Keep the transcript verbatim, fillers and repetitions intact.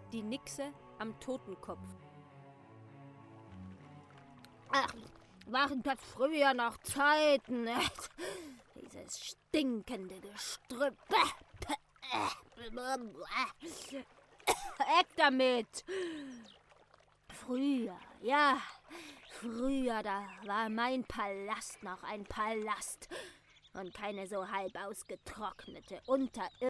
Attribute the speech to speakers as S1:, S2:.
S1: Die Nixe am Totenkopf.
S2: Ach, waren das früher noch Zeiten? Dieses stinkende Gestrüpp.
S1: Weg damit!
S2: Früher, ja, früher, da war mein Palast noch ein Palast und keine so halb ausgetrocknete, unterirdische